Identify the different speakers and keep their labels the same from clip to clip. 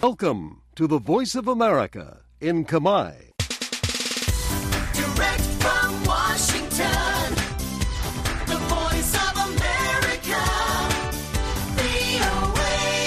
Speaker 1: Welcome to the Voice of America in Khmer.
Speaker 2: Direct from Washington, the Voice of America, VOA.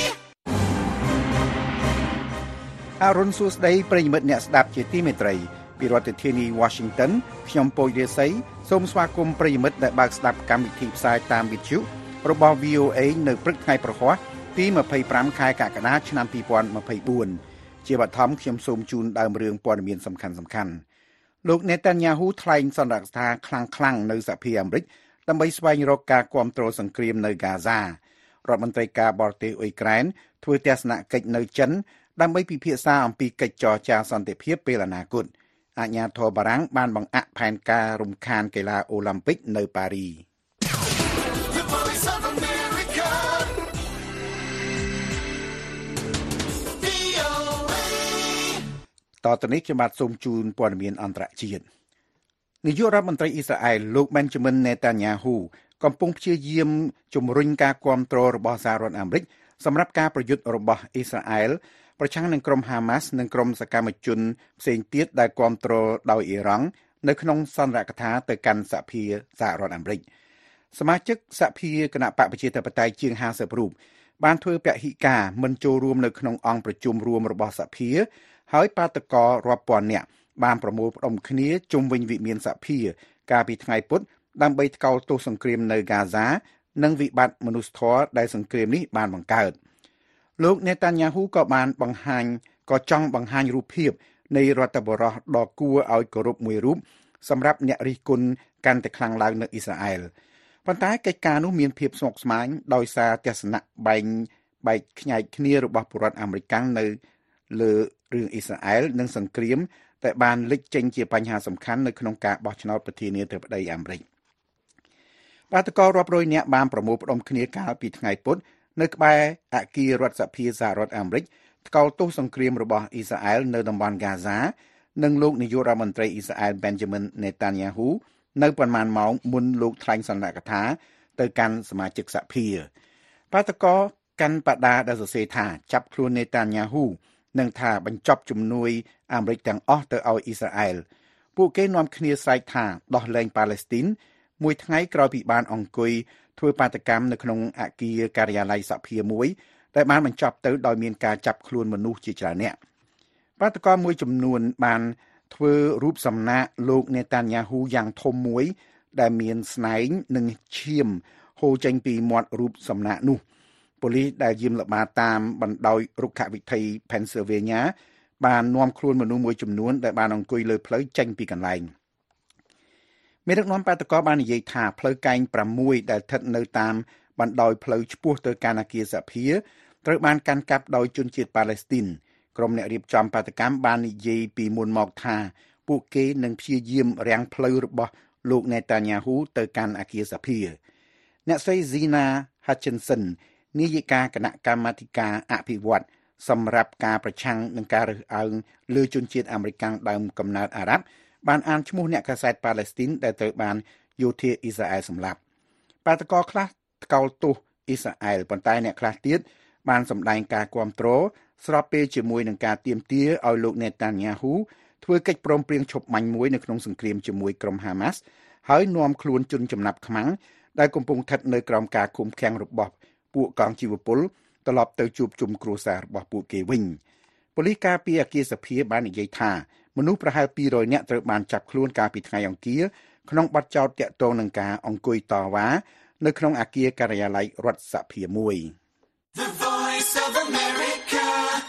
Speaker 3: អរុនសួស្តីប្រិយមិត្តអ្នកស្ដាប់ជាទីមេត្រីពីរដ្ឋធានី Washington ខ្ញុំពូចរាសីសូមស្វាគមន៍ប្រិយមិត្តដែលបើកស្ដាប់កម្មវិធីផ្សាយតាមវិទ្យុរបស់ VOA នៅព្រឹកថ្ងៃប្រហ័សទី25ខែកក្កដាឆ្នាំ2024ជាបឋមខ្ញុំសូមជូនដើមរឿងព័ត៌មានសំខាន់ៗលោកនេតាញ៉ាហ៊ូថ្លែងសន្និដ្ឋានខ្លាំងៗនៅសហភាពអាមេរិកដើម្បីស្វែងរកការគាំទ្រសង្គ្រាមនៅហ្គាហ្សារដ្ឋមន្ត្រីការបរទេសអ៊ុយក្រែនធ្វើទស្សនកិច្ចនៅចិនដើម្បីពិភាក្សាអំពីកិច្ចចរចាសន្តិភាពពេលអនាគតអាជ្ញាធរបារាំងបានបង្អាក់ផែនការរំខានកីឡាអូឡ িম্প ពិកនៅប៉ារី
Speaker 2: The Voice of America, VOA.
Speaker 3: តទៅនេះខ្ញុំបាទសូមជូនព័ត៌មានអន្តរជាតិនាយករដ្ឋមន្ត្រីអ៊ីស្រាអែលលោក Benjamin Netanyahu កំពុងព្យាយាមជំរុញការគាំទ្ររបស់សហរដ្ឋអាមេរិកសម្រាប់ការប្រយុទ្ធរបស់អ៊ីស្រាអែលប្រឆាំងនឹងក្រុមហាម៉ាស់និងក្រុមសកម្មជនផ្សេងទៀតដែលគាំទ្រដោយអ៊ីរ៉ង់នៅក្នុងសន្និដ្ឋានទៅកាន់សហភាសហរដ្ឋអាមេរិកសមាជិកសហភាគណៈបកប្រជាធិបតេយ្យជាង50រូបបានធ្វើពហិការមិនចូលរួមនៅក្នុងអង្គប្រជុំរួមរបស់សហភាហើយបាតកោរាប់ពាន់នាក់បានប្រមូលផ្ដុំគ្នាជុំវិញវិមានសហភាកាលពីថ្ងៃពុធដើម្បីថ្កោលទោសសង្គ្រាមនៅហ្គាហ្សានិងវិបត្តិមនុស្សធម៌ដែលសង្គ្រាមនេះបានបង្កើតលោកនេតាញ៉ាហ៊ូក៏ចង់បង្ហាញរូបភាពនៃរដ្ឋបរិះដ៏គួរឲ្យគោរពមួយរូបសម្រាប់អ្នករិះគន់កាន់តែខ្លាំងឡើងនៅអ៊ីស្រាអែលប៉ុន្តែកិច្ចការនោះមានភាពស្មុគស្មាញដោយសារទស្សនៈបែកខ្ញែកគ្នារបស់ពលរដ្ឋអាមេរិកនៅលើរឿងអ៊ីស្រាអែលនិងសង្គ្រាមតែបានលេចចេញជាបញ្ហាសំខាន់នៅក្នុងការបោះឆ្នោតប្រធានាធិបតីអាមេរិកបាតកោរាប់រយនាក់បានប្រមូលផ្ដុំគ្នាកាលពីថ្ងៃពុធនៅក្បែរអគាររដ្ឋសភាសហរដ្ឋអាមេរិកថ្កោលទោសសង្គ្រាមរបស់អ៊ីស្រាអែលនៅតំបន់ហ្គាហ្សានិងលោកនាយករដ្ឋមន្ត្រីអ៊ីស្រាអែល Benjamin Netanyahu នៅប៉ុន្មានម៉ោងមុនលោកថ្លែងសន្និដ្ឋានទៅកាន់សមាជិកសហភាបាតកោកាន់បដាដែលសរសេរថាចាប់ខ្លួន Netanyahu និងថាបញ្ចប់ជំនួយអាមេរិកទាំងអស់ទៅឲ្យអ៊ីស្រាអែលពួកគេនាំគ្នាស្រែកថាដោះលែងប៉ាឡេស្ទីនមួយថ្ងៃក្រោយពីបានអង្គុយធ្វើបាតកម្មនៅក្នុងអគារការិយាល័យសហភាមួយដែលបានបញ្ចប់ទៅដោយមានការចាប់ខ្លួនមនុស្សជាច្រើនអ្នកបាតកម្មមួយចំនួនបានធ្វើរូបសំណាកលោកនេតាញ៉ាហ៊ូយ៉ាងធំមួយដែលមានស្នែងនិងឈាមហូរចេញពីមាត់រូបសំណាកនោះប៉ូលីសដែលយាមល្បាតតាមបណ្ដោយរុក្ខវិថី Pennsylvania បាននាំខ្លួនមនុស្សមួយចំនួនដែលបានអង្គុយលើផ្លូវចេញពីកន្លែងមេដឹកនាំបាតកោបាននិយាយថាផ្លូវកែង6ដែលស្ថិតនៅតាមបណ្ដោយផ្លូវឆ្ពោះទៅកាន់អគារសហភាត្រូវបានកាន់កាប់ដោយជនជាតិប៉ាឡេស្ទីនក្រុមអ្នករៀបចំបាតកម្មបាននិយាយពីមុនមកថាពួកគេនឹងព្យាយាមរាំងផ្លូវរបស់លោកនេតាញ៉ាហ៊ូទៅកាន់អគារសហភាអ្នកស្រី Zina Hutchinson នាយិកាគណៈកម្មាធិការអភិវឌ្ឍសម្រាប់ការប្រឆាំងនឹងការរើសអើងលើជនជាតិអាមេរិកដើមកំណើតអារ៉ាប់បានអានឈ្មោះអ្នកកាសែតប៉ាឡេស្ទីនដែលត្រូវបានយោធាអ៊ីស្រាអែលសម្លាប់បាតកោខ្លះថ្កោលទោសអ៊ីស្រាអែលប៉ុន្តែអ្នកខ្លះទៀតបានសម្ដែងការគាំទ្រស្របពេលជាមួយនឹងការទាមទារឲ្យលោកនេតាញ៉ាហ៊ូធ្វើកិច្ចព្រមព្រៀងឈប់បាញ់មួយនៅក្នុងសង្គ្រាមជាមួយក្រុមហាម៉ាស់ហើយនាំខ្លួនជនចំណាប់ខ្មាំងដែលកំពុងស្ថិតនៅក្រោមការឃុំឃាំងរបស់ពួកកងជីវពលត្រឡប់ទៅជួបជុំគ្រួសាររបស់ពួកគេវិញប៉ូលីសការពារអគារសភាបាននិយាយថាមនុស្សប្រហែល200នាក់ត្រូវបានចាប់ខ្លួនកាលពីថ្ងៃអង្គារក្នុងបទចោទទាក់ទងនឹងការអង្គុយតវ៉ានៅក្នុងអគារការិយាល័យរដ្ឋសភាមួយ
Speaker 2: The Voice of America,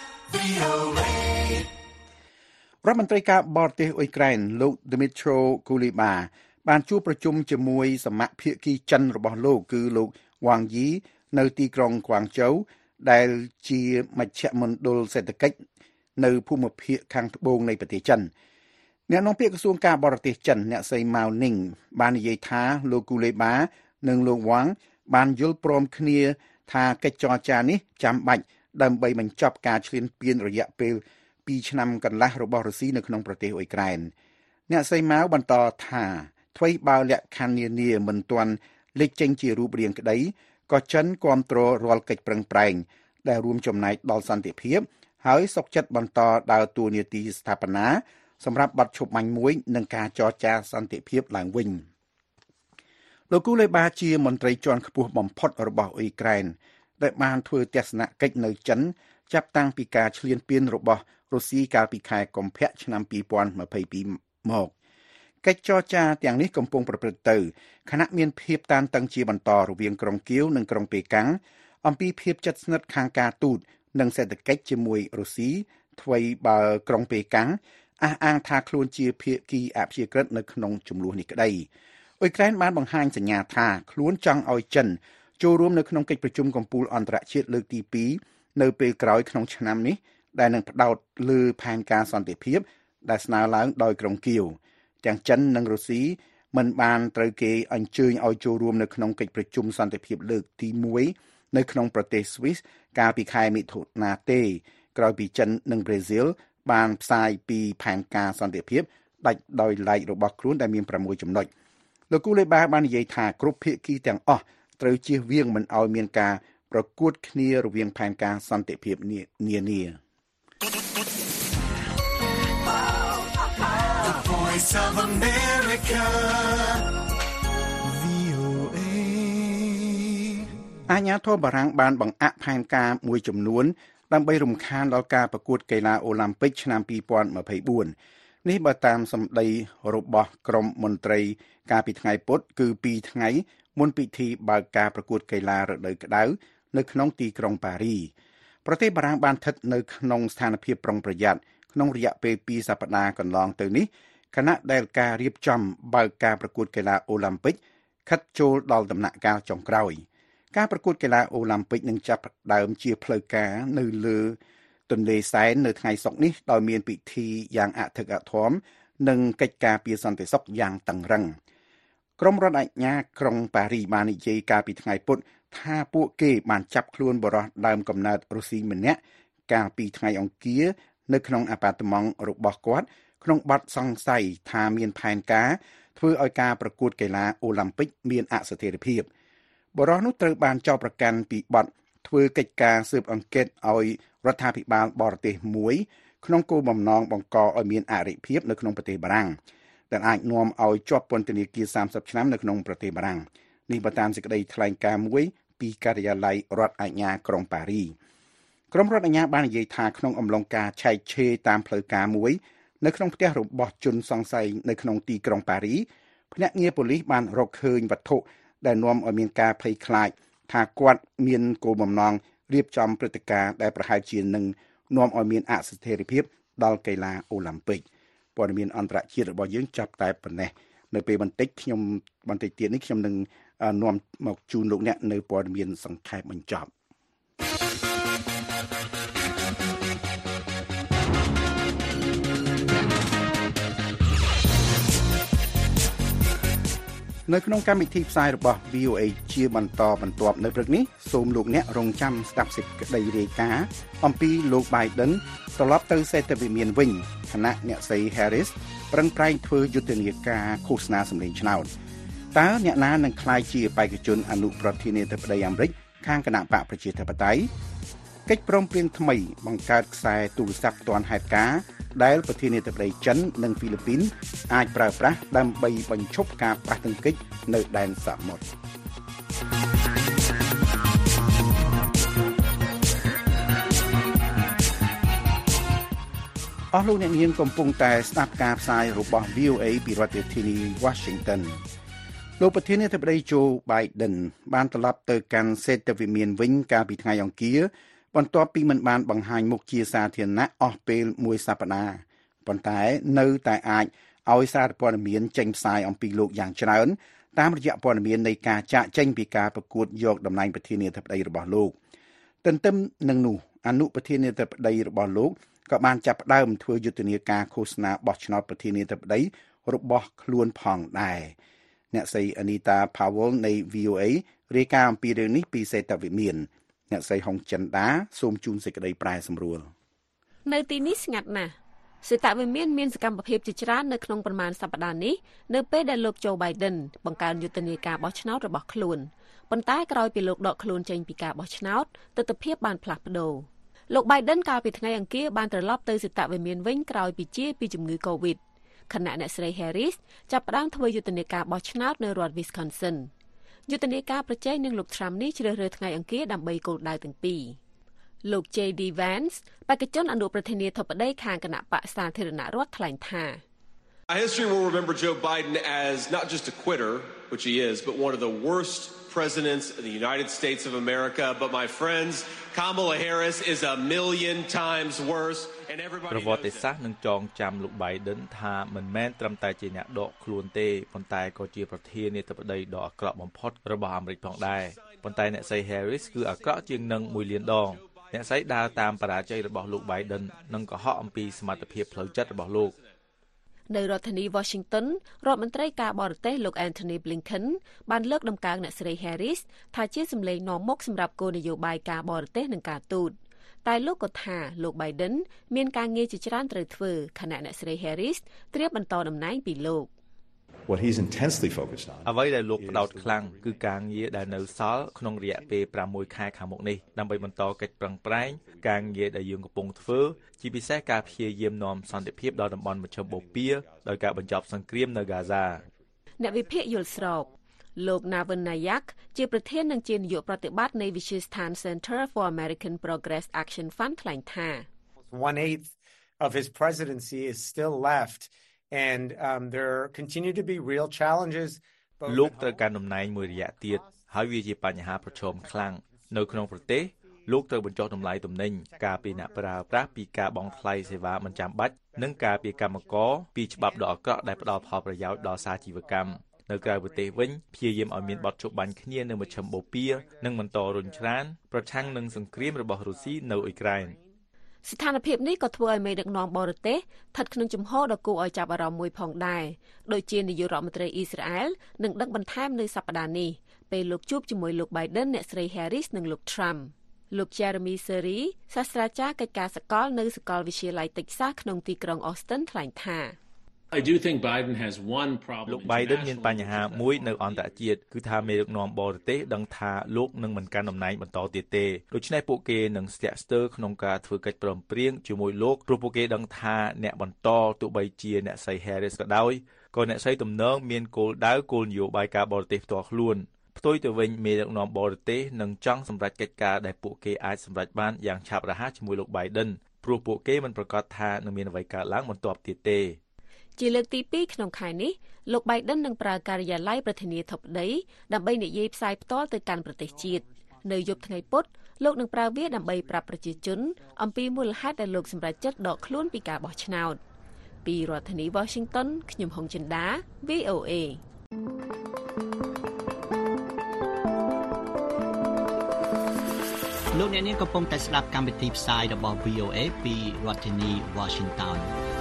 Speaker 2: VOA.
Speaker 3: រដ្ឋមន្ត្រីការបរទេសអ៊ុយក្រែនលោក Dmytro Kuleba បានជួបប្រជុំជាមួយសមាភាគីចិនរបស់លោកគឺលោក Wang Yi នៅទីក្រុង Guangzhou ដែលជាមជ្ឈមណ្ឌលសេដ្ឋកិច្ចនៅភូមិភាគខាងត្បូងនៃប្រទេសចិនអ្នកនាំពាក្យក្រសួងការបរទេសចិនអ្នកស្រី Mao Ning បាននិយាយថាលោក Kuleba និងលោក Wang បានយល់ព្រមគ្នាថាកិច្ចចរចានេះចាំបាច់ដើម្បីបញ្ចប់ការឈ្លានពានរយៈពេល2ឆ្នាំកន្លះរបស់រុស្ស៊ីនៅក្នុងប្រទេសអ៊ុយក្រែនអ្នកស្រី Mao បន្តថាថ្មីបើលក្ខខណ្ឌនានាមិនទាន់លេចចេញជារូបរាងក្តីក៏ចិនគាំទ្ររាល់កិច្ចប្រឹងប្រែងដែលរួមចំណែកដល់សន្តិភាពហើយសុកចិត្តបន្តដើរតួនាទីស្ថាបនាសម្រាប់បទឈប់បាញ់មួយនិងការចរចាសន្តិភាពឡើងវិញលោកគូលេបាជាមន្ត្រីជាន់ខ្ពស់បំផុតរបស់អ៊ុយក្រែនដែលបានធ្វើទស្សនកិច្ចនៅចិនចាប់តាំងពីការឈ្លានពានរបស់រុស្ស៊ីកាលពីខែកុម្ភៈឆ្នាំ2022មកកិច្ចចរចាទាំងនេះកំពុងប្រព្រឹត្តទៅខណៈមានភាពតានតឹងជាបន្តរវាងក្រុងគៀវនិងក្រុងប៉េកាំងអំពីភាពជិតស្និទ្ធខាងការទូតនិងសេដ្ឋកិច្ចជាមួយរុស្ស៊ីថ្មីបើក្រុងប៉េកាំងអះអាងថាខ្លួនជាភាគីអព្យាក្រឹតនៅក្នុងចំនួននេះក្តីអ៊ុយក្រែនបានបង្ហាញសញ្ញាថាខ្លួនចង់ឲ្យចិនចូលរួមនៅក្នុងកិច្ចប្រជុំកំពូលអន្តរជាតិលើកទី2នៅពេលក្រោយក្នុងឆ្នាំនេះដែលនឹងផ្ដោតលើផែនការសន្តិភាពដែលស្នើឡើងដោយក្រុងគៀវទាំងចិននិងរុស្ស៊ីមិនបានត្រូវគេអញ្ជើញឲ្យចូលរួមនៅក្នុងកិច្ចប្រជុំសន្តិភាពលើកទី1នៅក្នុងប្រទេសស្វីសកាលពីខែមិថុនាទេក្រោយពីចិននិងប្រេស៊ីលបានផ្សាយពីផែនការសន្តិភាពដាច់ដោយឡែករបស់ខ្លួនដែលមាន6ចំណុចលោកគូលេបាបាននិយាយថាគ្រប់ភាគីទាំងអស់ត្រូវជៀសវាងមិនឲ្យមានការប្រកួតគ្នារវាងផែនការសន្តិភាពនានា
Speaker 2: The Voice of America VOA
Speaker 3: អាជ្ញាធរបារាំងបានបង្អាក់ផែនការមួយចំនួនដើម្បីរំខានដល់ការប្រកួតកីឡាអូឡ িম্প ិកឆ្នាំ2024នេះបើតាមសម្ដីរបស់ក្រុមមន្ត្រីកាលពីថ្ងៃពុធគឺ2ថ្ងៃមុនពិធីបើកការប្រកួតកីឡារដូវក្តៅនៅក្នុងទីក្រុងប៉ារីប្រទេសបារាំងបានស្ថិតនៅក្នុងស្ថានភាពប្រុងប្រយ័ត្នក្នុងរយៈពេល2សប្តាហ៍កន្លងទៅនេះខណៈដែលការរៀបចំបើកការប្រកួតកីឡាអូឡ িম্প ិកខិតចូលដល់ដំណាក់កាលចុងក្រោយការប្រកួតកីឡាអូឡ িম্প ិកនឹងចាប់ផ្ដើមជាផ្លូវការនៅលើទន្លេសែននៅថ្ងៃសុក្រនេះដោយមានពិធីយ៉ាងអធិកអធមនិងកិច្ចការពារសន្តិសុខយ៉ាងតឹងរ៉ឹងក្រុមរដ្ឋអាជ្ញាក្រុងប៉ារីបាននិយាយកាលពីថ្ងៃពុធថាពួកគេបានចាប់ខ្លួនបរិសុទ្ធដើមកំណើតរុស្ស៊ីម្នាក់កាលពីថ្ងៃអង្គារនៅក្នុងអាប៉ាតឺម៉ង់របស់គាត់ក្នុងបទសង្ស័យថាមានផែនការធ្វើឲ្យការប្រកួតកីឡាអូឡ িম্প ិកមានអស្ថិរភាពបរិសុទ្ធនោះត្រូវបានចោទប្រកាន់ពីបទធ្វើកិច្ចការស៊ើបអង្កេតឲ្យរដ្ឋាភិបាលបរទេសមួយក្នុងគោលបំណងបង្កឲ្យមានអរិភាពនៅក្នុងប្រទេសបារាំងដែលអាចនាំឲ្យជាប់ពន្ធនាគារ30ឆ្នាំនៅក្នុងប្រទេសបារាំងនេះបើតាមសេចក្តីថ្លែងការណ៍មួយពីការិយាល័យរដ្ឋអាជ្ញាក្រុងប៉ារីក្រុមរដ្ឋអាជ្ញាបាននិយាយថាក្នុងអំឡុងការឆែកឆេរតាមផ្លូវការមួយនៅក្នុងផ្ទះរបស់ជនសង្ស័យនៅក្នុងទីក្រុងប៉ារីភ្នាក់ងារប៉ូលីសបានរកឃើញវត្ថុដែលនាំឲ្យមានការភ័យខ្លាចថាគាត់មានគោលបំណងរៀបចំព្រឹត្តិការណ៍ដែលប្រហែលជានឹងនាំឲ្យមានអស្ថិរភាពដល់កីឡាអូឡ িম্প ិកព័ត៌មានអន្តរជាតិរបស់យើងចាប់តែប៉ុណ្ណេះនៅពេលបន្តិចទៀតនេះខ្ញុំនឹងនាំមកជូនលោកអ្នកនៅព័ត៌មានសង្ខេបបញ្ចប់នៅក្នុងកម្មវិធីផ្សាយរបស់ VOA ជាបន្តបន្ទាប់នៅព្រឹកនេះសូមលោកអ្នករងចាំស្ដាប់សេចក្តីរាយការណ៍អំពីលោក Biden ត្រឡប់ទៅសេដ្ឋវិមានវិញខណៈអ្នកស្រី Harris ប្រឹងប្រែងធ្វើយុទ្ធនាការឃោសនាសម្លេងឆ្នោតតើអ្នកណានឹងក្លាយជាបេក្ខជនអនុប្រធានាធិបតីអាមេរិកខាងគណៈបកប្រជាធិបតេយ្យកិច្ចព្រមព្រៀងថ្មីបង្កើតខ្សែទូរស័ព្ទទាន់ហេតុការណ៍ដែលប្រធានាធិបតីចិននិងហ្វីលីពីនអាចប្រើប្រាស់ដើម្បីបញ្ឈប់ការប៉ះទង្គិចនៅដែនសមុទ្រអស់លោកអ្នកនាងកំពុងតែស្ដាប់ការផ្សាយរបស់ VOA ពីរដ្ឋធានី Washington លោកប្រធានាធិបតី Joe Biden បានត្រឡប់ទៅកាន់សេដ្ឋវិមានវិញកាលពីថ្ងៃអង្គារបន្ទាប់ពីមិនបានបង្ហាញមុខជាសាធារណៈអស់ពេលមួយសប្តាហ៍ប៉ុន្តែនៅតែអាចឲ្យសារព័ត៌មានចេញផ្សាយអំពីលោកយ៉ាងច្រើនតាមរយៈព័ត៌មាននៃការចាកចេញពីការប្រកួតយកតំណែងប្រធានាធិបតីរបស់លោកទន្ទឹមនឹងនោះអនុប្រធានាធិបតីរបស់លោកក៏បានចាប់ផ្ដើមធ្វើយុទ្ធនាការឃោសនាបោះឆ្នោតប្រធានាធិបតីរបស់ខ្លួនផងដែរអ្នកស្រី Anita Powell នៃ VOA រាយការណ៍អំពីរឿងនេះពីសេដ្ឋវិមានអ្នកស្រីហុងចិនដាសូមជូនសេចក្តីប្រែសម្រួល
Speaker 4: នៅទីនេះស្ងាត់ណាស់សេដ្ឋវិមានសកម្មភាពជាច្រើននៅក្នុងប្រមាណសប្តាហ៍នេះនៅពេលដែលលោក Joe Biden បង្កើនយុទ្ធនាការបោះឆ្នោតរបស់ខ្លួនប៉ុន្តែក្រោយពីលោកដកខ្លួនចេញពីការបោះឆ្នោតទស្សនវិជ្ជាបានផ្លាស់ប្ដូរលោក Biden កាលពីថ្ងៃអង្គារបានត្រឡប់ទៅសិតវិមានវិញក្រោយពីជាពីជំងឺ COVID ខណៈអ្នកស្រី Harris ចាប់ផ្ដើមធ្វើយុទ្ធនាការបោះឆ្នោតនៅរដ្ឋ Wisconsin យុទ្ធនាការប្រជែងនឹងលោក Trump នេះជ្រើសរើសថ្ងៃអង្គារដើម្បីគោលដៅទាំងពីរលោក J.D. Vance បេក្ខជនអនុប្រធានាធិបតីខាងគណៈបក្សសាធារណរដ្ឋថ្លែងថា
Speaker 5: History will remember Joe Biden as not just a quitter, which he is, but one of the worst presidents in the United States of America. But my friends, Kamala Harris is a million times worse, and everybody knows
Speaker 6: ប្រវត្តិសាស្ត្រនឹងចងចាំលោក Biden ថាមិនមែនត្រឹមតែជាអ្នកដកខ្លួនទេប៉ុន្តែក៏ជាប្រធានាធិបតីដ៏អាក្រក់បំផុតរបស់អាមេរិកផងដែរប៉ុន្តែអ្នកស្រី Harris គឺអាក្រក់ជាងនឹង1លានដងអ្នកស្រីដើរតាមបរាជ័យរបស់លោក Biden និងកុហកអំពីសមត្ថភាពផ្លូវចិត្តរបស់លោកនៅរដ្ឋធានី Washington រដ្ឋមន្ត្រីការបរទេសលោក Antony Blinken បានលើកដំកើងអ្នកស្រី Harris ថាជាសម្លេងនាំមុខសម្រាប់គោលនយោបាយការបរទេសនិងការទូតតែលោកក៏ថាលោក Biden មានការងារជាច្រើនត្រូវធ្វើខណៈអ្នកស្រី Harris ត្រៀមបន្តតំណែងពីលោក
Speaker 7: What he's intensely focused on
Speaker 6: អ្វីដែលលោកផ្ដោតខ្លាំងគឺការងារដែលនៅសល់ក្នុងរយៈពេល6ខែខាងមុខនេះដើម្បីបន្តកិច្ចប្រឹងប្រែងការងារដែលយើងកំពុងធ្វើជាពិសេសការព្យាយាមនាំសន្តិភាពដល់តំបន់មជ្ឈិមបូព៌ាដោយការបញ្ចប់សង្គ្រាមនៅហ្គាហ្សាអ្នកវិភាគយល់ស្របលោក Navin Nayak ជាប្រធាននិងជានាយកប្រតិបត្តិនៃវិទ្យាស្ថាន Center for American Progress Action Fund ថ្លែងថា
Speaker 8: 1/8 of his presidency is still left and there continue to be real challenges
Speaker 6: លោកត្រូវការតំណែងមួយរយៈទៀតហើយវាជាបញ្ហាប្រឈមខ្លាំងនៅក្នុងប្រទេសលោកត្រូវបញ្ចុះតម្លៃទំនិញការពីអ្នកប្រើប្រាស់ពីការបង់ថ្លៃសេវាមិនចាំបាច់និងការពីកម្មករពីច្បាប់ដ៏អាក្រក់ដែលផ្ដល់ផលប្រយោជន៍ដល់សាជីវកម្មនៅក្រៅប្រទេសវិញព្យាយាមឲ្យមានបទជប់បាញ់គ្នានៅមជ្ឈិមបូព៌ានិងបន្តរុញច្រានប្រឆាំងនឹងសង្គ្រាមរបស់រុស្ស៊ីនៅអ៊ុយក្រែនស្ថានភាពនេះក៏ធ្វើឲ្យមេដឹកនាំបរទេសស្ថិតក្នុងជំហរដ៏គួរឲ្យចាប់អារម្មណ៍មួយផងដែរដូចជានាយករដ្ឋមន្ត្រីអ៊ីស្រាអែលនឹងដឹកបន្ថែមនៅសប្តាហ៍នេះពេលលោកជួបជាមួយលោក Biden អ្នកស្រី Harris និងលោក Trump លោក Jeremy Seri សាស្ត្រាចារ្យកិច្ចការសកលនៅសាកលវិទ្យាល័យ Texas ក្នុងទីក្រុង Austin ថ្លែងថា
Speaker 9: I do think Biden has one problem
Speaker 6: លោក Biden មានបញ្ហាមួយនៅអន្តរជាតិគឺថាមេដឹកនាំបរទេសដឹងថាលោកនឹងមិនកាន់តំណែងបន្តទៀតទេដូច្នេះពួកគេនឹងស្ទាក់ស្ទើរក្នុងការធ្វើកិច្ចព្រមព្រៀងជាមួយលោកព្រោះពួកគេដឹងថាអ្នកបន្តទោះបីជាអ្នកស្រី Harris ក៏ដោយក៏អ្នកស្រីទំនងមានគោលដៅគោលនយោបាយការបរទេសផ្ទាល់ខ្លួនផ្ទុយទៅវិញមេដឹកនាំបរទេសនឹងចង់សម្រេចកិច្ចការដែលពួកគេអាចសម្រេចបានយ៉ាងឆាប់រហ័សជាមួយលោក Biden ព្រោះពួកគេមិនប្រកាសថានឹងមានអ្វីកើតឡើងបន្ទាប់ទៀតទេជាលើកទី2ក្នុងខែនេះលោក Biden នឹងប្រើការិយាល័យប្រធានាធិបតីដើម្បីនិយាយផ្សាយផ្ទាល់ទៅកាន់ប្រទេសជាតិនៅយប់ថ្ងៃពុធលោកនឹងប្រើវាដើម្បីប្រាប់ប្រជាជនអំពីមូលហេតុដែលលោកសម្រេចចិត្តដកខ្លួនពីការបោះឆ្នោតពីរដ្ឋធានី Washington ខ្ញុំហុងចិន្តា VOA
Speaker 10: លោកអ្នកនាងកំពុងតែស្ដាប់កម្មវិធីផ្សាយរបស់ VOA ពីរដ្ឋធានី Washington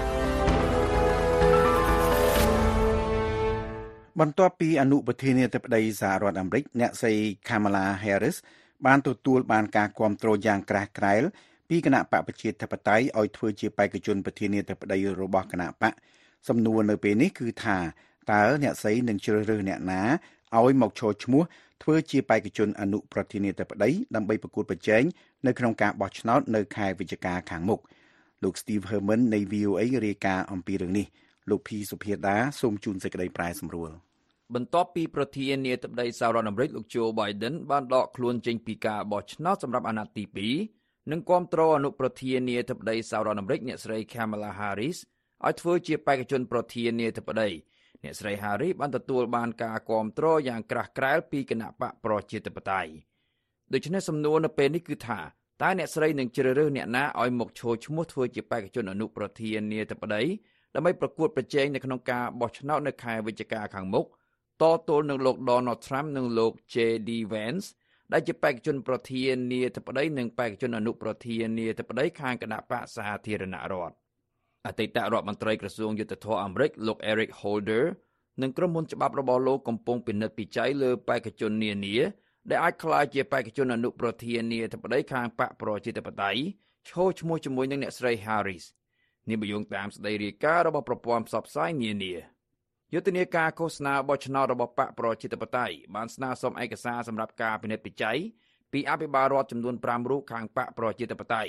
Speaker 3: បន្ទាប់ពីអនុប្រធានាធិបតីសហរដ្ឋអាមេរិកអ្នកស្រី Kamala Harris បានទទួលបានការគាំទ្រយ៉ាងក្រាស់ក្រែលពីគណៈបកប្រជាធិបតេយ្យឲ្យធ្វើជាបេក្ខជនប្រធានាធិបតីរបស់គណៈបកសំណួរនៅពេលនេះគឺថាតើអ្នកស្រីនឹងជ្រើសរើសអ្នកណាឲ្យមកឈរឈ្មោះធ្វើជាបេក្ខជនអនុប្រធានាធិបតីដើម្បីប្រកួតប្រជែងនៅក្នុងការបោះឆ្នោតនៅខែវិច្ឆិកាខាងមុខលោក Steve Herman នៃ VOA រាយការណ៍អំពីរឿងនេះលោកភីសុភាដាសូមជូនសេចក្តីប្រែសម្រួល
Speaker 11: បន្ទាប់ពីប្រធានាធិបតីសហរដ្ឋអាមេរិកលោក Joe Biden បានដកខ្លួនចេញពីការបោះឆ្នោតសម្រាប់អាណត្តិទី2និងគាំទ្រអនុប្រធានាធិបតីសហរដ្ឋអាមេរិកអ្នកស្រី Kamala Harris ឲ្យធ្វើជាបេក្ខជនប្រធានាធិបតីអ្នកស្រី Harris បានទទួលបានការគាំទ្រយ៉ាងក្រាស់ក្រែលពីគណៈបកប្រជាធិបតេយ្យដូច្នេះសំណួរនៅពេលនេះគឺថាតើអ្នកស្រីនឹងជ្រើសរើសអ្នកណាឲ្យមកឈរឈ្មោះធ្វើជាបេក្ខជនអនុប្រធានាធិបតីដើម្បីប្រកួតប្រជែងនៅក្នុងការបោះឆ្នោតនៅខែវិច្ឆិកាខាងមុខតទល់នឹងលោក Donald Trump និងលោក J.D. Vance ដែលជាបេក្ខជនប្រធានាធិបតីនិងបេក្ខជនអនុប្រធានាធិបតីខាងគណៈបកសាធារណរដ្ឋអតីតរដ្ឋមន្ត្រីក្រសួងយុទ្ធភ័ពអាមេរិកលោក Eric Holder និងក្រុមហ៊ុនច្បាប់របស់លោកកំពុងពិនិត្យពិច័យលើបេក្ខជននានាដែលអាចក្លាយជាបេក្ខជនអនុប្រធានាធិបតីខាងបកប្រជាធិបតេយ្យឈរឈ្មោះជាមួយនឹងអ្នកស្រី Harris នេះបញ្យងតាមសេចក្តីរាយការណ៍របស់ប្រព័ន្ធផ្សព្វផ្សាយនានាយុទ្ធនាការឃោសនាបោះឆ្នោតរបស់បកប្រជាធិបតេយ្យបានស្នើសុំឯកសារសម្រាប់ការពិនិត្យពិច័យពីអភិបាលរដ្ឋចំនួន5រូបខាងបកប្រជាធិបតេយ្យ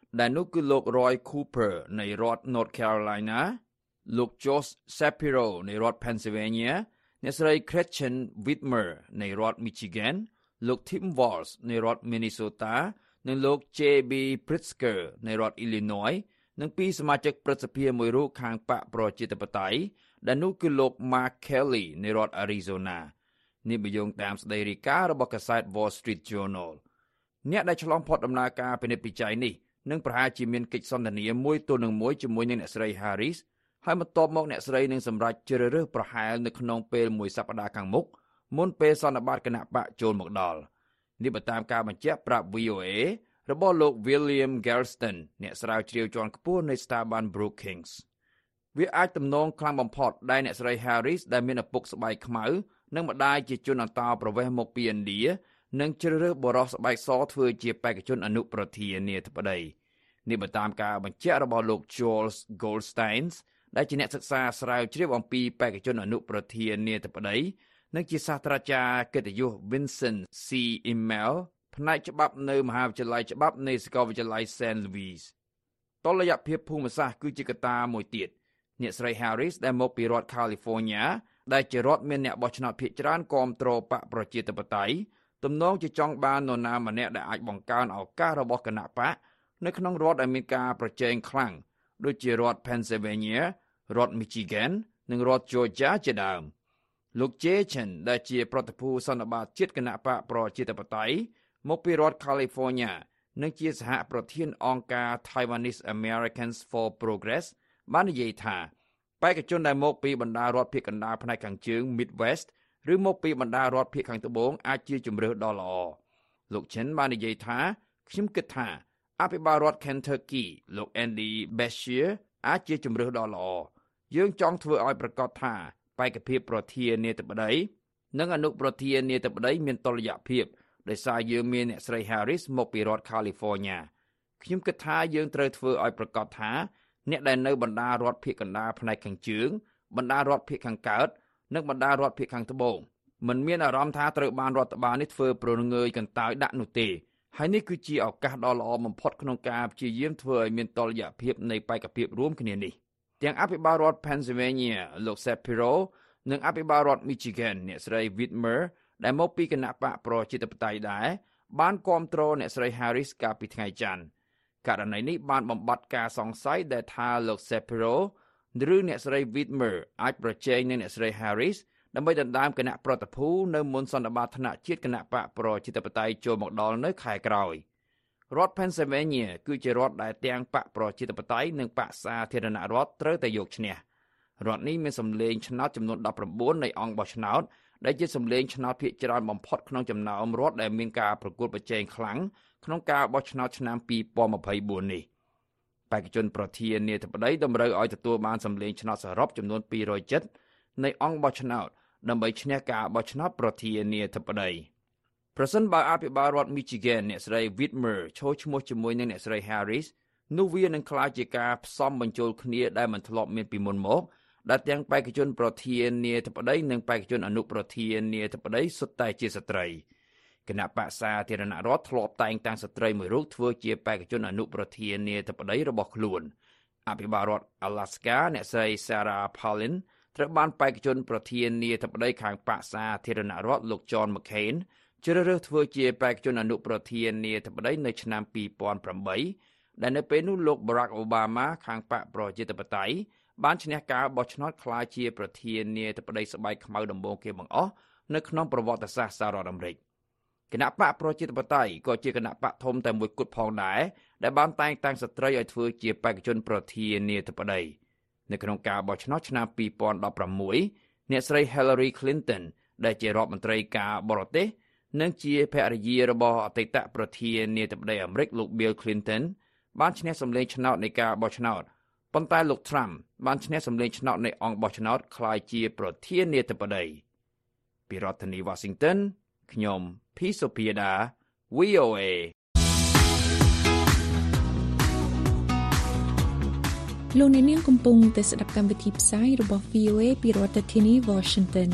Speaker 11: ដែលនោះគឺលោក Roy Cooper នៃរដ្ឋ North Carolina លោក Josh Shapiro នៃរដ្ឋ Pennsylvania អ្នកស្រី Gretchen Whitmer នៃរដ្ឋ Michigan លោក Tim Walz នៃរដ្ឋ Minnesota និងលោក J.B. Pritzker នៃរដ្ឋ Illinois និងពីរសមាជិកព្រឹទ្ធសភាមួយរូបខាងបកប្រជាធិបតេយ្យដែលនោះគឺលោក Mark Kelly នៃរដ្ឋ Arizona នេះបញ្យងតាមស្ដីរាយការណ៍របស់កាសែត Wall Street Journal អ្នកដែលឆ្លងផុតដំណើរការពិនិត្យពិច័យនេះនឹងប្រហែលជាមានកិច្ចសន្ទនាមួយទល់នឹងមួយជាមួយនឹងអ្នកស្រី Harris ហើយបន្ទាប់មកអ្នកស្រីនឹងសម្រេចជ្រើសរើសប្រហែលនៅក្នុងពេលមួយសប្តាហ៍ខាងមុខមុនពេលសន្និបាតគណៈបកចូលមកដល់នេះបើតាមការបញ្ជាក់ប្រាប់ VOA របស់លោក William Galston អ្នកស្រាវជ្រាវជាន់ខ្ពស់នៃស្ថាប័ន Brookings វាអាចទំនងខ្លាំងបំផុតដែលអ្នកស្រី Harris ដែលមានឪពុកស្បែកខ្មៅនិងម្ដាយជាជនអន្តោប្រវេសន៍មកពីឥណ្ឌានឹងជ្រើសរើសបុរសស្បែកសធ្វើជាបេក្ខជនអនុប្រធានាធិបតីនេះបើតាមការបញ្ជាក់របស់លោក Charles Goldstein ដែលជាអ្នកសិក្សាស្រាវជ្រាវអំពីបេក្ខជនអនុប្រធានាធិបតីនិងជាសាស្ត្រាចារ្យកិត្តិយស Vincent C. Immel ផ្នែកច្បាប់នៅមហាវិទ្យាល័យច្បាប់នៃសាកលវិទ្យាល័យ St. Louis តុល្យភាពភូមិសាស្ត្រគឺជាកត្តាមួយទៀតអ្នកស្រី Harris ដែលមកពីរដ្ឋ California ដែលជារដ្ឋមានអ្នកបោះឆ្នោតភាគច្រើនគាំទ្របកប្រជាធិបតេយ្យទំនងជាចង់បាននរណាម្នាក់ដែលអាចបង្កើនឱកាសរបស់គណៈបកនៅក្នុងរដ្ឋដែលមានការប្រជែងខ្លាំងដូចជារដ្ឋ Pennsylvania រដ្ឋ Michigan និងរដ្ឋ Georgia ជាដើមលោក Jay Chen ដែលជាប្រតិភូសន្និបាតជាតិគណៈបកប្រជាធិបតេយ្យមកពីរដ្ឋ California និងជាសហប្រធានអង្គការ Taiwanese Americans for Progress បាននិយាយថាបេក្ខជនដែលមកពីបណ្ដារដ្ឋភាគកណ្ដាលផ្នែកខាងជើង Midwest ឬមកពីបណ្ដារដ្ឋភាគខាងត្បូងអាចជាជម្រើសដ៏ល្អលោក Chen បាននិយាយថាខ្ញុំគិតថាអភិបាលរដ្ឋ Kentucky លោក Andy Beshear អាចជាជម្រើសដ៏ល្អយើងចង់ធ្វើឲ្យប្រកាសថាបេក្ខភាពប្រធានាធិបតីនិងអនុប្រធានាធិបតីមានតុល្យភាពដោយសារយើងមានអ្នកស្រី Harris មកពីរដ្ឋ California ខ្ញុំគិតថាយើងត្រូវធ្វើឲ្យប្រកាសថាអ្នកដែលនៅបណ្ដារដ្ឋភាគកណ្ដាលផ្នែកខាងជើងបណ្ដារដ្ឋភាគខាងកើតនិងបណ្ដារដ្ឋភាគខាងត្បូងមិនមានអារម្មណ៍ថាត្រូវបានរដ្ឋបាលនេះធ្វើប្រងើយកន្តើយដាក់នោះទេហើយនេះគឺជាឱកាសដ៏ល្អបំផុតក្នុងការព្យាយាមធ្វើឲ្យមានតុល្យភាពនៃបេក្ខភាពរួមគ្នានេះទាំងអភិបាលរដ្ឋ Pennsylvania លោក Shapiro និងអភិបាលរដ្ឋ Michigan អ្នកស្រី Whitmer ដែលមកពីគណៈបកប្រជាធិបតេយ្យដែរបានគាំទ្រអ្នកស្រី Harris កាលពីថ្ងៃច័ន្ទករណីនេះបានបំបត្តិការសង្ស័យដែលថាលោក Shapiro ឬអ្នកស្រី Whitmer អាចប្រជែងនឹងអ្នកស្រី Harris ដើម្បីដណ្ដើមគណៈប្រតិភូនៅមុនសន្និបាតថ្នាក់ជាតិគណៈបកប្រជាធិបតេយ្យចូលមកដល់នៅខែក្រោយរដ្ឋ Pennsylvania គឺជារដ្ឋដែលទាំងបកប្រជាធិបតេយ្យនិងបកសាធារណរដ្ឋត្រូវតែយកឈ្នះរដ្ឋនេះមានសម្លេងឆ្នោតចំនួន19នៃអង្គបោះឆ្នោតដែលជាសម្លេងឆ្នោតភាគច្រើនបំផុតក្នុងចំណោមរដ្ឋដែលមានការប្រកួតប្រជែងខ្លាំងក្នុងការបោះឆ្នោតឆ្នាំ2024នេះបេក្ខជនប្រធានាធិបតីតម្រូវឲ្យទទួលបានសម្លេងឆ្នោតសរុបចំនួន207នៃអង្គបោះឆ្នោតដើម្បីឈ្នះការបោះឆ្នោតប្រធានាធិបតីប្រសិនបើអភិបាលរដ្ឋ Michigan អ្នកស្រី Whitmer ឈរឈ្មោះជាមួយនឹងអ្នកស្រី Harris នោះវានឹងក្លាយជាការផ្សំបញ្ចូលគ្នាដែលមិនធ្លាប់មានពីមុនមកដែលទាំងបេក្ខជនប្រធានាធិបតីនិងបេក្ខជនអនុប្រធានាធិបតីសុទ្ធតែជាស្ត្រីគណៈបក្សសាធារណរដ្ឋធ្លាប់តែងតាំងស្ត្រីមួយរូបធ្វើជាបេក្ខជនអនុប្រធានាធិបតីរបស់ខ្លួនអភិបាលរដ្ឋ Alaska អ្នកស្រី Sarah Palin ត្រូវបានបេក្ខជនប្រធានាធិបតីខាងបក្សសាធារណរដ្ឋលោក John McCain ជ្រើសរើសធ្វើជាបេក្ខជនអនុប្រធានាធិបតីនៅឆ្នាំ2008ដែលនៅពេលនោះលោក Barack Obama ខាងបកប្រជាធិបតេយ្យបានឈ្នះការបោះឆ្នោតក្លាយជាប្រធានាធិបតីស្បែកខ្មៅដំបូងគេបង្អស់នៅក្នុងប្រវត្តិសាស្ត្រសហរដ្ឋអាមេរិកគណៈបកប្រជាធិបតេយ្យក៏ជាគណៈបកធំតែមួយគត់ផងដែរដែលបានតែងតាំងស្ត្រីឲ្យធ្វើជាបេក្ខជនប្រធានាធិបតីនៅក្នុងការបោះឆ្នោតឆ្នាំ2016អ្នកស្រី Hillary Clinton ដែលជារដ្ឋមន្ត្រីការបរទេសនិងជាភរិយារបស់អតីតប្រធានាធិបតីអាមេរិកលោក Bill Clinton បានឈ្នះសម្លេងឆ្នោតនៃការបោះឆ្នោតប៉ុន្តែលោក Trump បានឈ្នះសម្លេងឆ្នោតនៃអង្គបោះឆ្នោតក្លាយជាប្រធានាធិបតីពីរដ្ឋធានី Washington ខ្ញុំ P. Sophia VOA
Speaker 12: លោកអ្នកនាងកំពុងតែស្ដាប់កម្មវិធីផ្សាយរបស់ VOA ពីរដ្ឋធានី Washington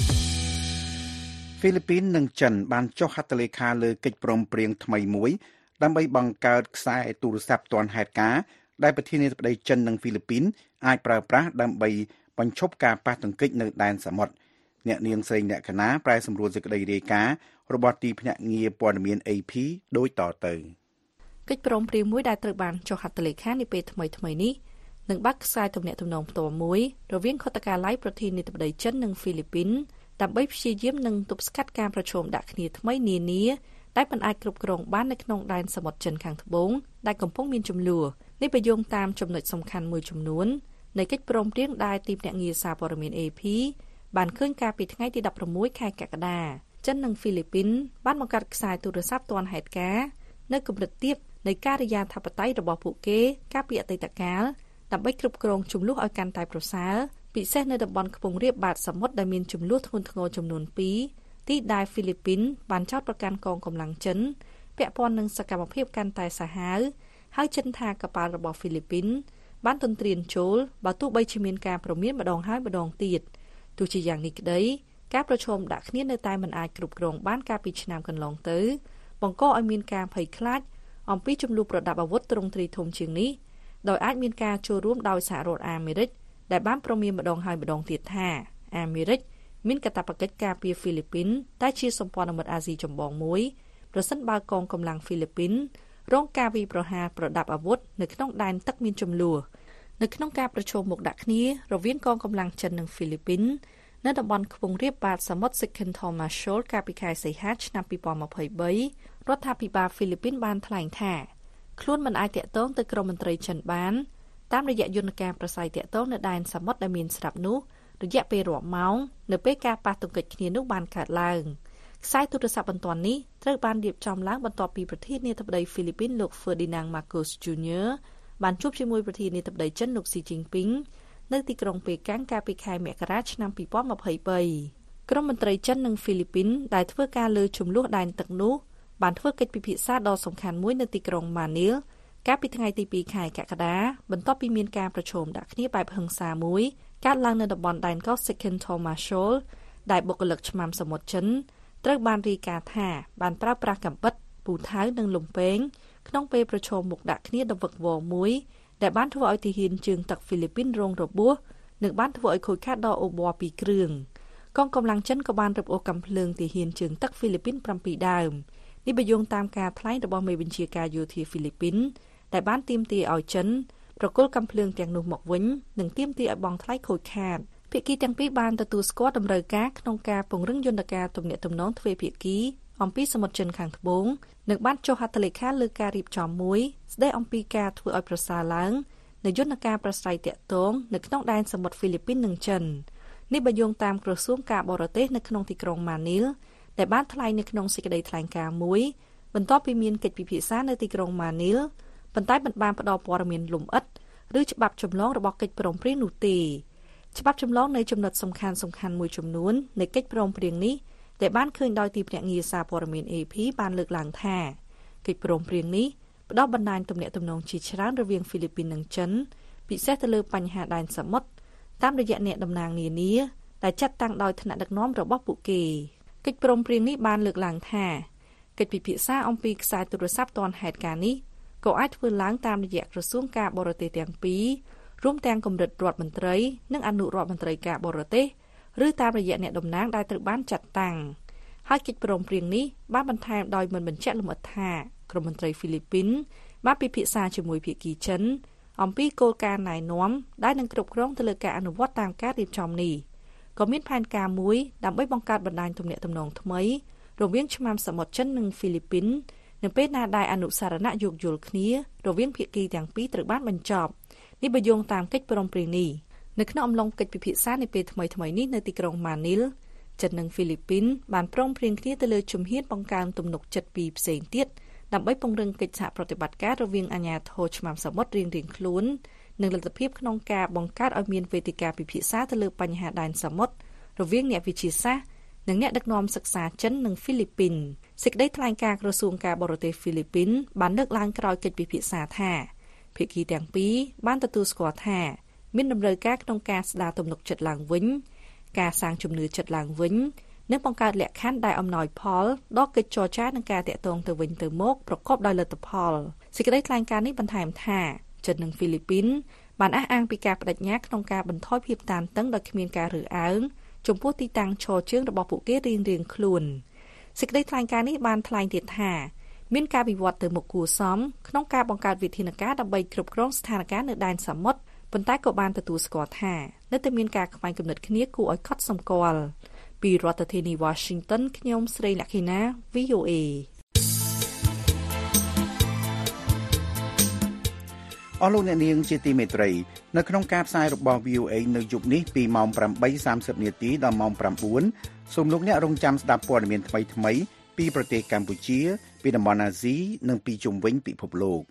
Speaker 3: ហ្វីលីពីននិងចិនបានចុះហត្ថលេខាលើកិច្ចព្រមព្រៀងថ្មីមួយដើម្បីបង្កើតខ្សែទូរស័ព្ទទាន់ហេតុការណ៍ដែលប្រធានាធិបតីចិននិងហ្វីលីពីនអាចប្រើប្រាស់ដើម្បីបញ្ឈប់ការប៉ះទង្គិចនៅដែនសមុទ្រអ្នកនាងស្រីលក្ខណាប្រែសម្រួលសេចក្តីរាយការណ៍របស់ទីភ្នាក់ងារព័ត៌មាន AP ដូចតទៅ
Speaker 13: កិច្ចព្រមព្រៀងមួយដែលត្រូវបានចុះហត្ថលេខានាពេលថ្មីៗនេះនឹងបាក់ខ្សែទំនាក់ទំនងផ្ទាល់មួយរវាងខុទ្ទកាល័យប្រធានាធិបតីចិននិងហ្វីលីពីនដើម្បីព្យាយាមនឹងទប់ស្កាត់ការប្រឈមដាក់គ្នាថ្មីនានាដែលមិនអាចគ្រប់គ្រងបាននៅក្នុងដែនសមុទ្រចិនខាងត្បូងដែលកំពុងមានជម្លោះនេះបញ្យងតាមចំណុចសំខាន់មួយចំនួននៃកិច្ចព្រមព្រៀងដែលទីភ្នាក់ងារសារព័ត៌មាន AP បានឃើញកាលពីថ្ងៃទី16ខែកក្កដាចិននិងហ្វីលីពីនបានបង្កើតខ្សែទូរស័ព្ទទាន់ហេតុការណ៍នៅកម្រិតទាបនៃការិយាធិបតេយ្យរបស់ពួកគេកាលពីអតីតកាលដើម្បីគ្រប់គ្រងជម្លោះឲ្យកាន់តែប្រសើរពិសេសនៅតំបន់ខ្ពង់រាបបាតសមុទ្រដែលមានជម្លោះធ្ងន់ធ្ងរចំនួន2ទីដែលហ្វីលីពីនបានចោទប្រកាន់កងកម្លាំងចិនពាក់ព័ន្ធនឹងសកម្មភាពកាន់តែសាហាវហើយចិនថាកប៉ាល់របស់ហ្វីលីពីនបានទន្ទ្រានចូលបើទោះបីជាមានការព្រមានម្ដងហើយម្ដងទៀតទោះជាយ៉ាងនេះក្តីការប្រឈមដាក់គ្នានៅតែមិនអាចគ្រប់គ្រងបានកាលពីឆ្នាំកន្លងទៅបង្កឲ្យមានការភ័យខ្លាចអំពីជម្លោះប្រដាប់អាវុធទ្រង់ទ្រីធំជាងនេះដោយអាចមានការចូលរួមដោយសហរដ្ឋអាមេរិកដែលបានព្រមានម្ដងហើយម្ដងទៀតថាអាមេរិកមានកាតព្វកិច្ចការពារហ្វីលីពីនតែជាសម្ព័ន្ធមិត្តអាស៊ីចម្បងមួយប្រសិនបើកងកម្លាំងហ្វីលីពីនរងការវាយប្រហារប្រដាប់អាវុធនៅក្នុងដែនទឹកមានជម្លោះនៅក្នុងការប្រជុំមុខដាក់គ្នារវាងកងកម្លាំងចិននិងហ្វីលីពីននៅតំបន់ខ្ពង់រាបបាតសមុទ្រ Second Thomas Shoal កាលពីខែសីហាឆ្នាំ2023រដ្ឋាភិបាលហ្វីលីពីនបានថ្លែងថាខ្លួនមិនអាចតាក់ទងទៅក្រុមមន្ត្រីចិនបានតាមរយៈយន្តការប្រសាយតាក់ទងនៅដែនសមុទ្រដែលមានស្រាប់នោះរយៈពេលរាប់ម៉ោងនៅពេលការប៉ះទង្គិចគ្នានោះបានកើតឡើងខ្សែទូរស័ព្ទបន្ទាន់នេះត្រូវបានរៀបចំឡើងបន្ទាប់ពីប្រធានាធិបតីហ្វីលីពីនលោក Ferdinand Marcos Jr. បានជួបជាមួយប្រធានាធិបតីចិនលោក Xi Jinping នៅទីក្រុងប៉េកាំងកាលពីខែមករាឆ្នាំ2023ក្រុមមន្ត្រីចិននិងហ្វីលីពីនដែលធ្វើការលើជម្លោះដែនទឹកនោះបានធ្វើកិច្ចពិភាក្សាដ៏សំខាន់មួយនៅទីក្រុងម៉ានីលកាលពីថ្ងៃទី2ខែកក្កដាបន្ទាប់ពីមានការប្រជុំដាក់គ្នាបែបហិង្សាមួយកើតឡើងនៅតំបន់ដែនកោះ Second Thomas Shoal ដែលបុគ្គលិកឆ្មាំសមុទ្រចិនត្រូវបានរាយការណ៍ថាបានប្រើប្រាស់កាំបិតពូថៅនិងលំពែងក្នុងពេលប្រជុំមុខដាក់គ្នាដ៏វឹកវរមួយដែលបានធ្វើឲ្យទាហានជើងទឹកហ្វីលីពីនរងរបួសនិងបានធ្វើឲ្យខូចខាតដល់អូប័រ2គ្រឿងកងកម្លាំងចិនក៏បានរឹបអូសកាំភ្លើងទាហានជើងទឹកហ្វីលីពីន7ដើមនេះបញ្យងតាមការថ្លែងរបស់មេបញ្ជាការយោធាហ្វីលីពីនដែលបានទាមទារឲ្យចិនប្រគល់កាំភ្លើងទាំងនោះមកវិញនិងទាមទារឲ្យបង់ថ្លៃខូចខាតភាគីទាំងពីរបានទទួលស្គាល់តម្រូវការក្នុងការពង្រឹងយន្តការទំនាក់ទំនងទ្វេភាគីអំពីសមុទ្រចិនខាងត្បូងនិងបានចុះហត្ថលេខាលើការរៀបចំមួយស្ដីអំពីការធ្វើឲ្យប្រសើរឡើងនៃយន្តការប្រស្រ័យទាក់ទងនៅក្នុងដែនសមុទ្រហ្វីលីពីននិងចិននេះបញ្យងតាមក្រសួងការបរទេសនៅក្នុងទីក្រុងម៉ានីលដែលបានថ្លែងនៅក្នុងសេចក្តីថ្លែងការណ៍មួយបន្ទាប់ពីមានកិច្ចពិភាក្សានៅទីក្រុងម៉ានីលប៉ុន្តែមិនបានផ្ដល់ព័ត៌មានលម្អិតឬច្បាប់ចម្លងរបស់កិច្ចព្រមព្រៀងនោះទេច្បាប់ចម្លងនៃចំណុចសំខាន់មួយចំនួននៃកិច្ចព្រមព្រៀងនេះដែលបានឃើញដោយទីភ្នាក់ងារសារព័ត៌មាន AP បានលើកឡើងថាកិច្ចព្រមព្រៀងនេះផ្ដល់បណ្ដាញទំនាក់ទំនងជាច្រើនរវាងហ្វីលីពីននិងចិនពិសេសទៅលើបញ្ហាដែនសមុទ្រតាមរយៈអ្នកតំណាងនានាដែលចាត់តាំងដោយថ្នាក់ដឹកនាំរបស់ពួកគេកិច្ចព្រមព្រៀងនេះបានលើកឡើងថាកិច្ចពិភាក្សាអំពីខ្សែទូរស័ព្ទទាន់ហេតុការណ៍នេះក៏អាចធ្វើឡើងតាមរយៈក្រសួងការបរទេសទាំងពីររួមទាំងកម្រិតរដ្ឋមន្ត្រីនិងអនុរដ្ឋមន្ត្រីការបរទេសឬតាមរយៈអ្នកតំណាងដែលត្រូវបានចាត់តាំងហើយកិច្ចព្រមព្រៀងនេះបានបន្ថែមដោយមិនបញ្ជាក់លម្អិតថាក្រមមន្ត្រីហ្វីលីពីនបានពិភាក្សាជាមួយភាគីចិនអំពីគោលការណ៍ណែនាំដែលនឹងគ្រប់គ្រងទៅលើការអនុវត្តតាមការរៀបចំនេះក៏មានផែនការមួយដើម្បីបង្កើតបណ្ដាញទំនាក់ទំនងថ្មីរវាងឆ្មាំសមុទ្រចិននិងហ្វីលីពីននៅពេលណាដែលអនុសារណៈយោគយល់គ្នារវាងភាគីទាំងពីរត្រូវបានបញ្ចប់នេះបញ្យងតាមកិច្ចព្រមព្រៀងនេះនៅក្នុងអំឡុងកិច្ចពិភាក្សានាពេលថ្មីនេះនៅទីក្រុងម៉ានីលចិននិងហ្វីលីពីនបានព្រមព្រៀងគ្នាទៅលើជំហានបង្កើនទំនុកចិត្តពីរផ្សេងទៀតដើម្បីពង្រឹងកិច្ចសហប្រតិបត្តិការរវាងអាជ្ញាធរឆ្មាំសមុទ្ររៀងៗខ្លួននិងលទ្ធភាពក្នុងការបង្កើតឲ្យមានវេទិកាពិភាក្សាទៅលើបញ្ហាដែនសមុទ្ររវាងអ្នកវិទ្យាសាស្ត្រនិងអ្នកដឹកនាំសិក្សាចិននិងហ្វីលីពីនសេចក្តីថ្លែងការណ៍ក្រសួងការបរទេសហ្វីលីពីនបានលើកឡើងក្រោយកិច្ចពិភាក្សាថាភាគីទាំងពីរបានទទួលស្គាល់ថាមានតម្រូវការក្នុងការស្ដារទំនុកចិត្តឡើងវិញការសាងជំនឿចិត្តឡើងវិញនិងបង្កើតលក្ខខណ្ឌដែលអំណោយផលដល់កិច្ចចរចានឹងការតាក់ទងទៅវិញទៅមកប្រកបដោយលទ្ធផលសេចក្តីថ្លែងការណ៍នេះបន្ថែមថាចិននិងហ្វីលីពីនបានអះអាងពីការបដិញ្ញាក្នុងការបន្ថយភាពតានតឹងដោយគ្មានការរើសអើងចំពោះទីតាំងឈរជើងរបស់ពួកគេរៀងៗខ្លួនសេចក្តីថ្លែងការណ៍នេះបានថ្លែងទៀតថាមានការវិវត្តទៅមុខគួរសមក្នុងការបង្កើតវិធានការដើម្បីគ្រប់គ្រងស្ថានភាពនៅដែនសមុទ្រប៉ុន្តែក៏បានទទួលស្គាល់ថានៅតែមានការខ្វែងគំនិតគ្នាគួរឲ្យកត់សម្គាល់ពីរដ្ឋធានី Washington ខ្ញុំស្រីលក្ខិណា VOA
Speaker 3: អស់លោកអ្នកនាងជាទីមេត្រីនៅក្នុងការផ្សាយរបស់ VOA នៅយប់នេះពីម៉ោង 8:30 នាទីដល់ម៉ោង 9 សូមលោកអ្នករងចាំស្ដាប់ព័ត៌មានថ្មីៗពីប្រទេសកម្ពុជាពីតំបន់អាស៊ីនិងពីជុំវិញពិភពលោក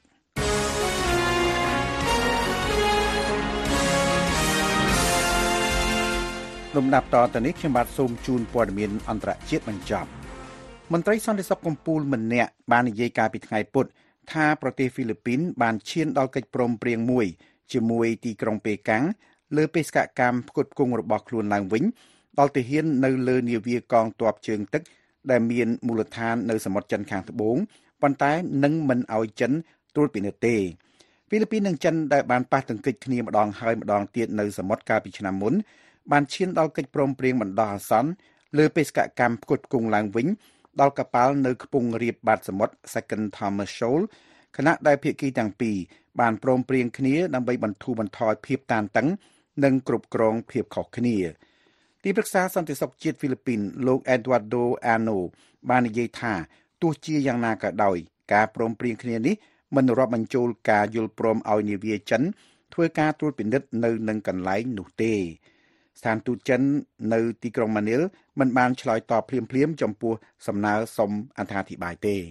Speaker 3: លំដាប់តទៅនេះខ្ញុំបាទសូមជូនព័ត៌មានអន្តរជាតិបញ្ចប់មន្ត្រីសន្តិសុខកំពូលម្នាក់បាននិយាយកាលពីថ្ងៃពុធថាប្រទេសហ្វីលីពីនបានឈានដល់កិច្ចព្រមព្រៀងមួយជាមួយទីក្រុងប៉េកាំងលើបេសកកម្មផ្គត់ផ្គង់របស់ខ្លួនឡើងវិញដល់ទាហាននៅលើនាវាកងទ័ពជើងទឹកដែលមានមូលដ្ឋាននៅសមុទ្រចិនខាងត្បូងប៉ុន្តែនឹងមិនឲ្យចិនត្រួតពិនិត្យទេហ្វីលីពីននិងចិនដែលបានប៉ះទង្គិចគ្នាម្ដងហើយម្ដងទៀតនៅសមុទ្រកាលពីឆ្នាំមុនបានឈានដល់កិច្ចព្រមព្រៀងបណ្ដោះអាសន្នលើបេសកកម្មផ្គត់ផ្គង់ឡើងវិញដល់កប៉ាល់នៅខ្ពង់រាបបាតសមុទ្រ Second Thomas Shoal ខណៈដែលភាគីទាំងពីរបានព្រមព្រៀងគ្នាដើម្បីបន្ធូរបន្ថយភាពតានតឹងនិងគ្រប់គ្រងភាពខុសគ្នាទីប្រឹក្សាសន្តិសុខជាតិហ្វីលីពីនលោក Eduardo Ano បាននិយាយថាទោះជាយ៉ាងណាក៏ដោយការព្រមព្រៀងគ្នានេះមិនរាប់បញ្ចូលការយល់ព្រមឲ្យនាវាចិនធ្វើការត្រួតពិនិត្យនៅនឹងកន្លែងនោះទេស្ថានទូតចិននៅទីក្រុងម៉ានីលមិនបានឆ្លើយតបភ្លាមៗចំពោះសំណើសុំអត្ថាធិប្បាយទេ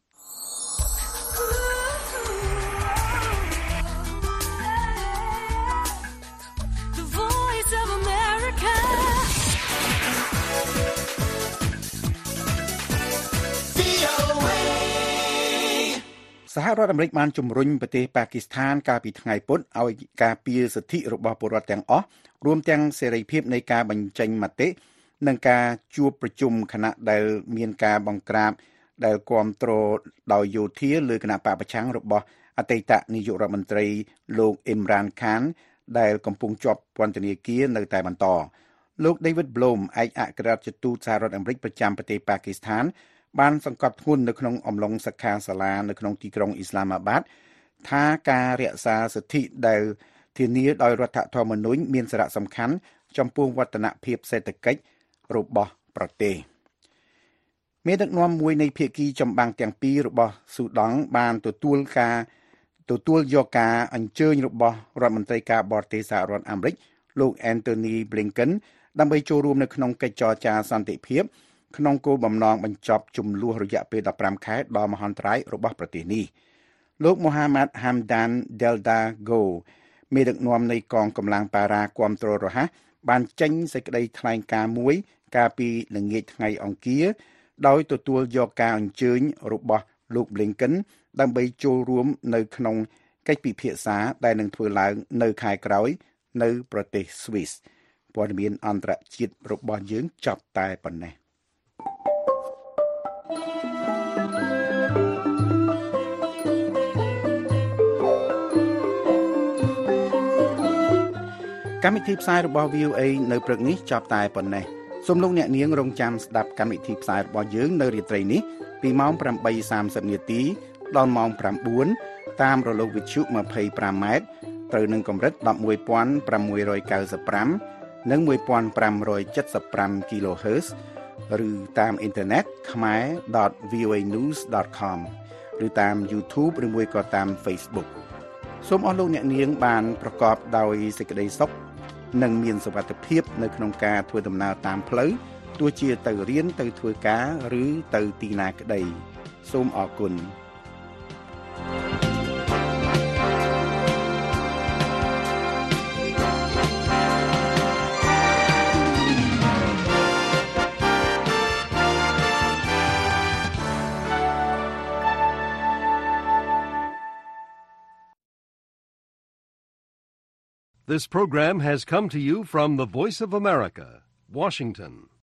Speaker 3: សហរដ្ឋអាមេរិកបានជំរុញប្រទេសប៉ាគីស្ថានកាលពីថ្ងៃពុធឲ្យការពារសិទ្ធិរបស់ពលរដ្ឋទាំងអស់រួមទាំងសេរីភាពនៃការបញ្ចេញមតិនិងការជួបប្រជុំគណៈដែលមានការបង្ក្រាបដែលគាំទ្រដោយយោធាលើគណៈបកប្រឆាំងរបស់អតីតនាយករដ្ឋមន្ត្រីលោកអ៊ីមរ៉ានខានដែលកំពុងជាប់ពន្ធនាគារនៅតែបន្តលោក David Blum ឯកអគ្គរដ្ឋទូតសហរដ្ឋអាមេរិកប្រចាំប្រទេសប៉ាគីស្ថានបានសង្កត់ធ្ងន់នៅក្នុងអំឡុងសិក្ខាសាលានៅក្នុងទីក្រុងអ៊ីស្លាមាបាតថាការរក្សាសិទ្ធិដែលធានាដោយរដ្ឋធម្មនុញ្ញមានសារៈសំខាន់ចំពោះវឌ្ឍនភាពសេដ្ឋកិច្ចរបស់ប្រទេសមេដឹកនាំមួយនៃភាគីចម្បាំងទាំងពីររបស់ស៊ូដង់បានទទួលយកការអញ្ជើញរបស់រដ្ឋមន្ត្រីការបរទេសសហរដ្ឋអាមេរិកលោក Antony Blinken ដើម្បីចូលរួមនៅក្នុងកិច្ចចរចាសន្តិភាពក្នុងគោលបំណងបញ្ចប់ជម្លោះរយៈពេល15ខែដ៏មហន្តរាយរបស់ប្រទេសនេះលោក Mohammad Hamdan Deldago មេដឹកនាំនៃកងកម្លាំងប៉ារ៉ាគាំទ្ររហ័សបានចេញសេចក្តីថ្លែងការណ៍មួយកាលពីល្ងាចថ្ងៃអង្គារដោយទទួលយកការអញ្ជើញរបស់លោក Blinken ដើម្បីចូលរួមនៅក្នុងកិច្ចពិភាក្សាដែលនឹងធ្វើឡើងនៅខែក្រោយនៅប្រទេស Swiss ព័ត៌មានអន្តរជាតិរបស់យើងចប់តែប៉ុណ្ណេះកម្មវិធីផ្សាយរបស់ VOA នៅព្រឹកនេះចប់តែប៉ុណ្ណេះសូមលោកអ្នកនាងរងចាំស្ដាប់កម្មវិធីផ្សាយរបស់យើងនៅរាត្រីនេះពីម៉ោង 8:30 នាទីដល់ម៉ោង 9 តាមរលកវិទ្យុ 25 ម៉ែត្រត្រូវនឹងកម្រិត 11,695 និង 1,575 kHz ឬតាមអ៊ីនធឺណិត khmer.voanews.com ឬតាម YouTube ឬមួយក៏តាម Facebook សូមអស់លោកអ្នកនាងបានប្រកបដោយសេចក្តីសុខនិងមានសុវត្ថិភាពនៅក្នុងការធ្វើដំណើរតាមផ្លូវទោះជាទៅរៀនទៅធ្វើការឬទៅទីណាក្តីសូមអរគុណ
Speaker 1: This program has come to you from the Voice of America, Washington.